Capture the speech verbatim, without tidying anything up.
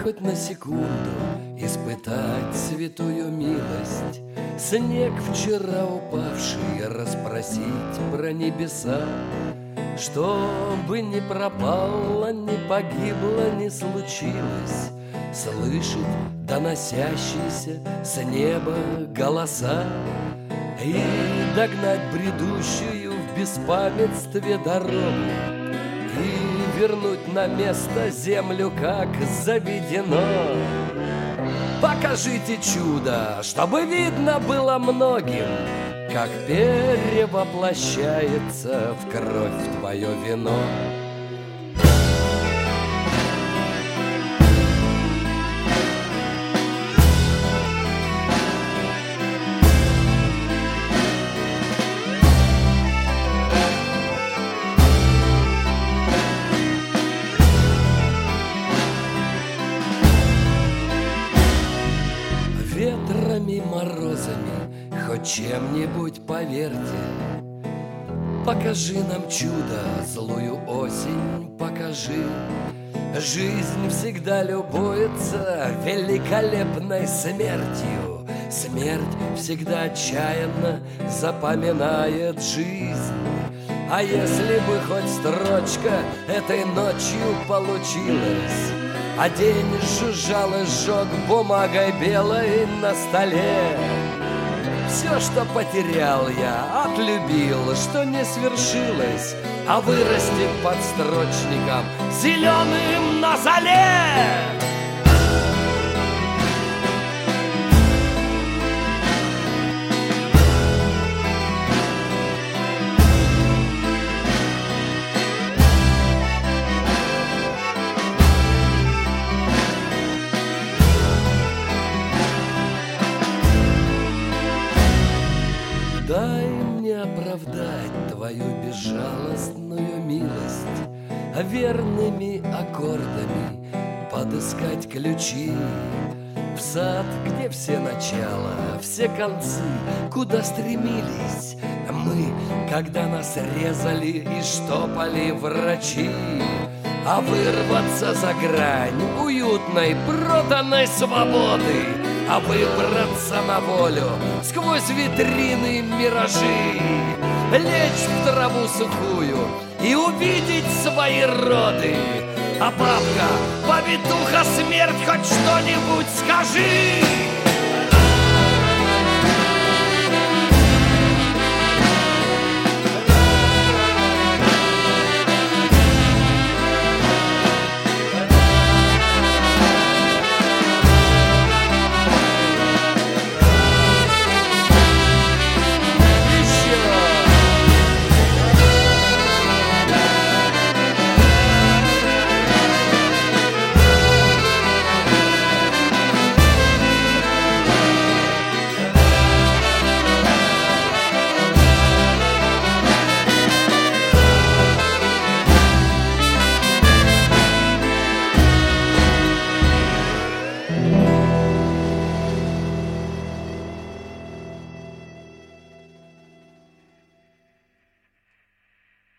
хоть на секунду испытать святую милость, снег вчера упавший расспросить про небеса, чтобы не пропало, не погибло, не случилось, слышать доносящиеся с неба голоса и догнать бредущую в беспамятстве дорогу и вернуть на место землю, как заведено. Покажите чудо, чтобы видно было многим, как перевоплощается в кровь твое вино. Ветрами, морозами, хоть чем-нибудь поверьте, покажи нам чудо, злую осень покажи. Жизнь всегда любуется великолепной смертью, смерть всегда отчаянно запоминает жизнь. А если бы хоть строчка этой ночью получилась, а день жужжал и сжег бумагой белой на столе, все, что потерял я, отлюбил, что не свершилось, а вырастет под строчником зеленым на зале. Дай мне оправдать твою безжалостную милость, а верными аккордами подыскать ключи в сад, где все начала, все концы, куда стремились мы, когда нас резали и штопали врачи. А вырваться за грань уютной, проданной свободы, а выбраться на волю сквозь витрины миражи, лечь в траву сухую и увидеть свои роды. А бабка, повитуха, смерть, хоть что-нибудь скажи!